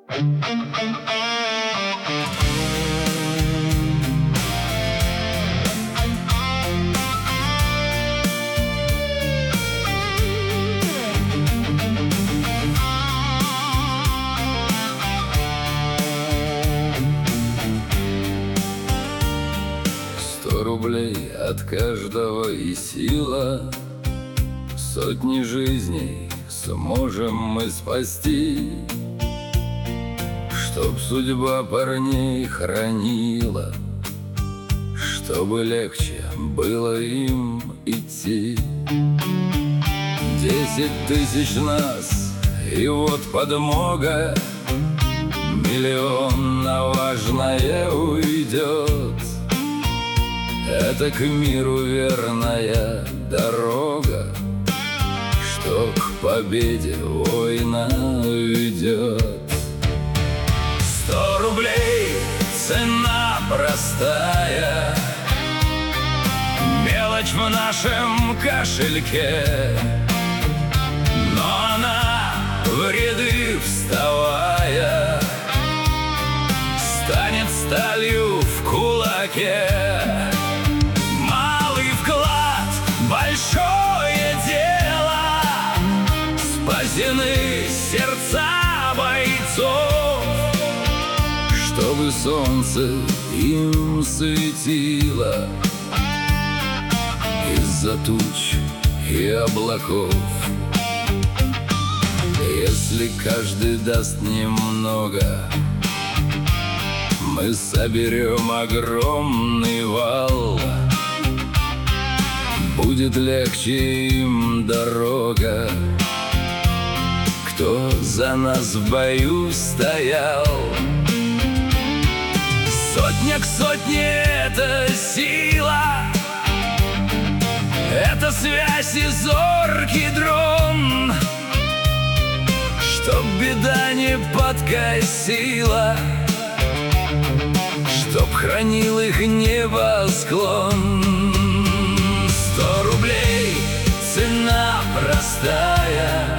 Рублей от каждого и сила, сотни жизней сможем мы спасти. Чтоб судьба парней хранила, чтобы легче было им идти. 10 тысяч нас, и вот подмога, миллион на важное уйдет. Это к миру верная дорога, что к победе война ведет. 100 рублей цена простая, мелочь в нашем кошельке, но она в ряды вставая станет сталью в кулаке. Большое дело, спасены сердца бойцов, чтобы солнце им светило из-за туч и облаков. Если каждый даст немного, мы соберем огромный вал. Будет легче им дорога, кто за нас в бою стоял. Сотня к сотне — это сила, это связь и зоркий дрон, чтоб беда не подкосила, чтоб хранил их небосклон. 100 рублей цена простая,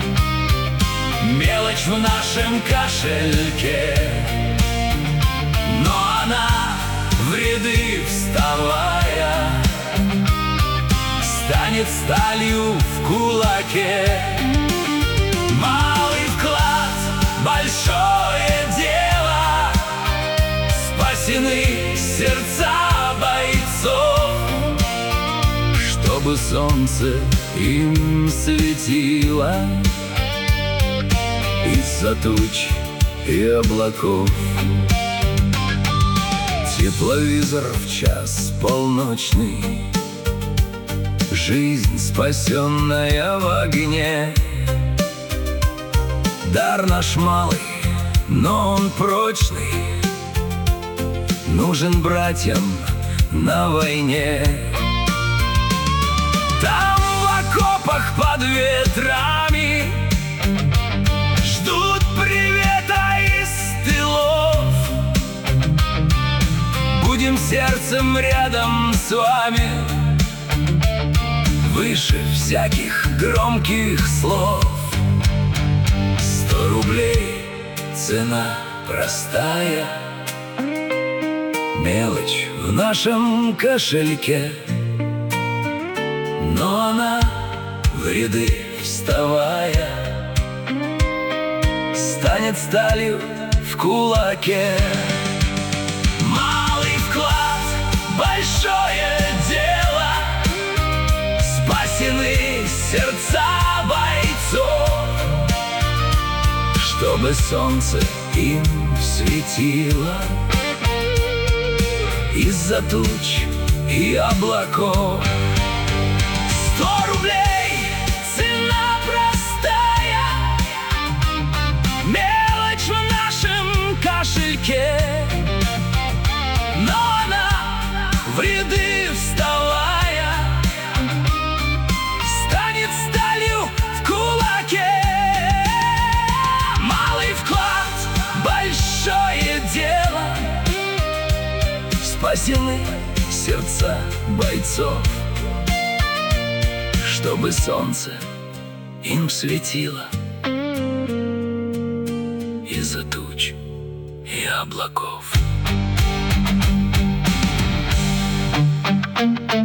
мелочь в нашем кошельке, но она в ряды вставая станет сталью в кулаке. Малый вклад, большое дело, спасены сердца бойцов, чтобы солнце им светило из-за туч и облаков. Тепловизор в час полночный, жизнь, спасенная в огне. Дар наш малый, но он прочный, нужен братьям на войне. Там в окопах под ветрами ждут привета из тылов. Будем сердцем рядом с вами, выше всяких громких слов. 100 рублей цена простая, мелочь в нашем кошельке, но она в ряды вставая станет сталью в кулаке. Малый вклад, большое дело, спасены сердца бойцов, чтобы солнце им светило из-за туч и облаков. 100 рублей цена простая, мелочь в нашем кошельке, но она в ряды вставая станет сталью в кулаке. Малый вклад, большое дело, спасены сердца бойцов, чтобы солнце им светило из-за туч и облаков.